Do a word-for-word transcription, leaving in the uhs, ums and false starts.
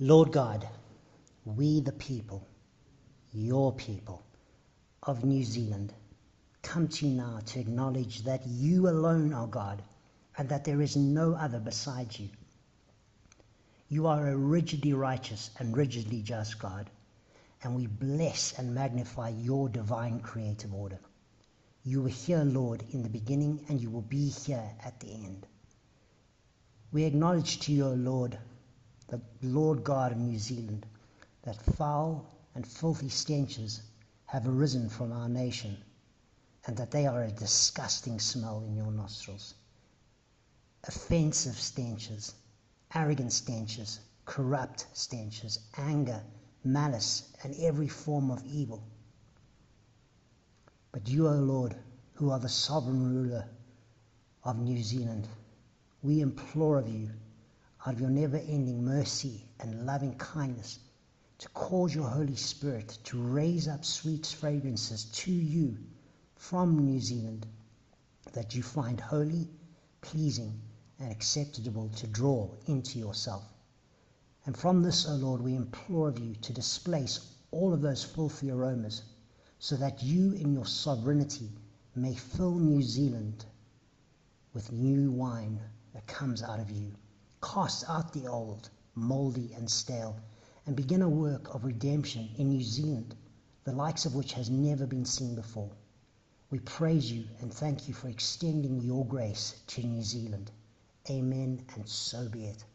Lord God, we the people, your people of New Zealand, come to you now to acknowledge that you alone are God and that there is no other besides you. You are a rigidly righteous and rigidly just God, and we bless and magnify your divine creative order. You were here, Lord, in the beginning, and you will be here at the end. We acknowledge to you, O Lord, the Lord God of New Zealand, that foul and filthy stenches have arisen from our nation, and that they are a disgusting smell in your nostrils. Offensive stenches, arrogant stenches, corrupt stenches, anger, malice, and every form of evil. But you, O Lord, who are the sovereign ruler of New Zealand, we implore of you, out of your never-ending mercy and loving kindness, to cause your Holy Spirit to raise up sweet fragrances to you from New Zealand, that you find holy, pleasing, and acceptable to draw into yourself. And from this, O Lord, we implore of you to displace all of those filthy aromas, so that you in your sovereignty may fill New Zealand with new wine that comes out of you. Cast out the old, mouldy and stale, and begin a work of redemption in New Zealand, the likes of which has never been seen before. We praise you and thank you for extending your grace to New Zealand. Amen, and so be it.